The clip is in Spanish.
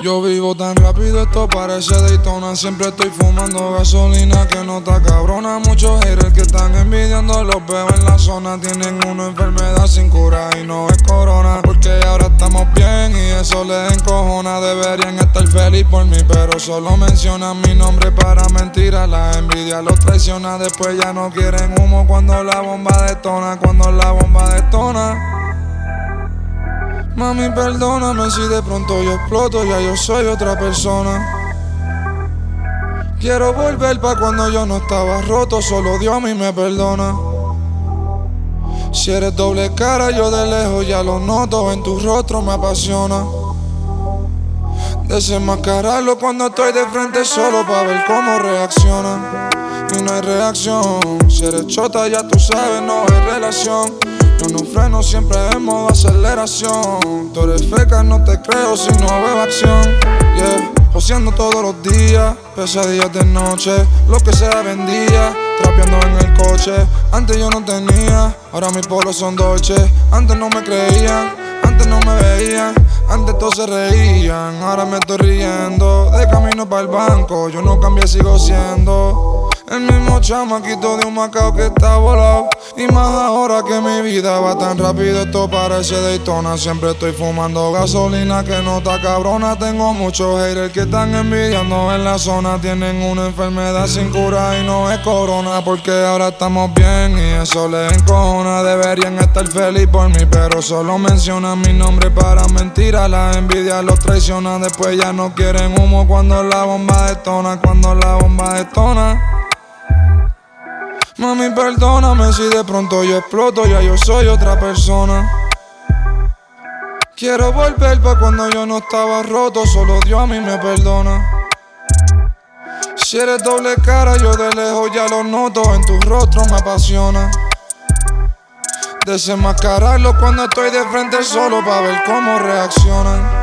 Yo vivo tan rápido, esto parece Daytona. Siempre estoy fumando gasolina que no está cabrona. Muchos haters que están envidiando, los veo en la zona. Tienen una enfermedad sin cura y no es corona. Porque ahora estamos bien y eso les encojona. Deberían estar feliz por mí, pero solo mencionan mi nombre para mentiras. La envidia los traiciona, después ya no quieren humo cuando la bomba detona. Cuando la bomba detona. Mami, perdóname si de pronto yo exploto, ya yo soy otra persona. Quiero volver pa' cuando yo no estaba roto, solo Dios a mí me perdona. Si eres doble cara, yo de lejos ya lo noto, en tu rostro me apasiona. Desenmascararlo cuando estoy de frente solo pa' ver cómo reacciona. Y no hay reacción, si eres chota ya tú sabes, no hay relación. Yo no freno, siempre en modo aceleración. Tú eres feca, no te creo si no veo acción. Yeah, joseando todos los días, pesadillas de noche, lo que sea vendía, trapeando en el coche. Antes yo no tenía, ahora mis polos son dolces. Antes no me creían, antes no me veían, antes todos se reían, ahora me estoy riendo. De camino para el banco, yo no cambié, sigo siendo el mismo chamaquito de un Macao que está volado. Y más ahora que mi vida va tan rápido, esto parece Daytona. Siempre estoy fumando gasolina que no está cabrona. Tengo muchos haters que están envidiando en la zona. Tienen una enfermedad sin cura y no es corona. Porque ahora estamos bien y eso les encojona. Deberían estar feliz por mí, pero solo mencionan mi nombre para mentiras. La envidia los traiciona, después ya no quieren humo cuando la bomba detona. Cuando la bomba detona. Mami, perdóname si de pronto yo exploto, ya yo soy otra persona. Quiero volver pa' cuando yo no estaba roto, solo Dios a mí me perdona. Si eres doble cara, yo de lejos ya lo noto, en tu rostro me apasiona. Desenmascararlo cuando estoy de frente solo pa' ver cómo reaccionan.